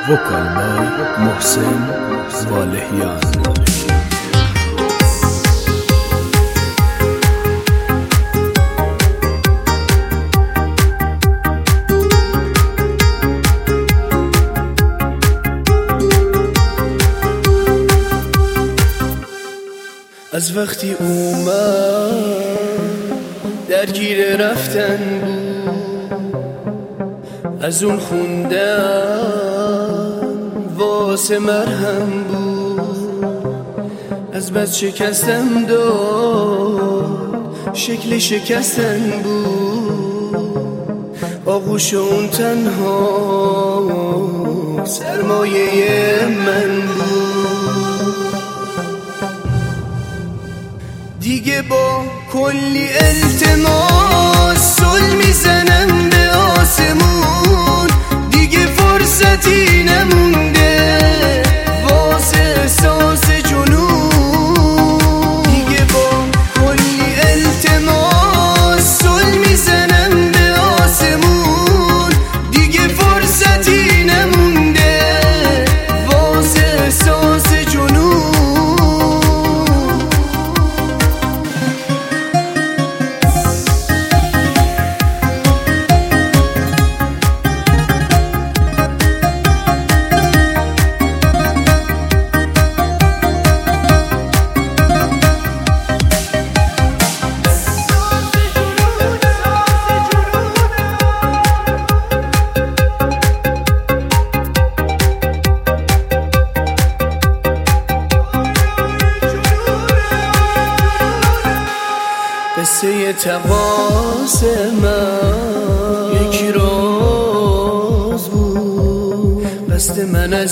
وکال بای محسن والهیان. از وقتی اومد درگیر رفتن بود، از اون خوندن واسه مرهم بود، از بد شکستم داد شکل شکستن بود، آغوش اون تنها سرمایه من بود. دیگه با کلی التماس سل میزنم به آسمون، دیگه فرصتی نمونده واسه احساس جنون. دیگه با کلی التماس سل میزنم به آسمون، دیگه فرصتی نمونده واسه احساس جنون. قصه تقاص من یک راز بود، قصد من از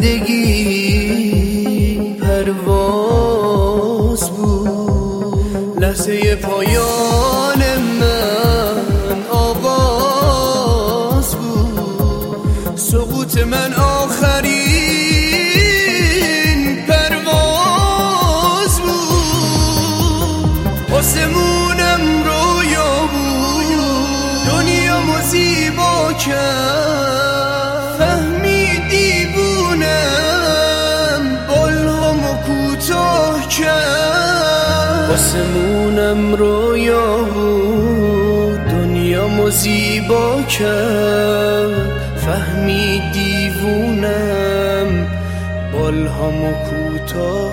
زندگی پرواز بود، لحظه پایان من آغاز بود، سقوط من آخرین پرواز بود. آسمونم رویا بود، دنیامو زیبا کرد، فهمی دیوونم بالهامو کوتاه کرد. آسمونم رویا بود، دنیامو زیبا کرد، فهمی دیوونم بالهامو کوتاه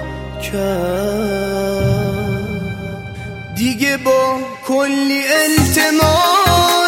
کرد. دیگه با کلی التماس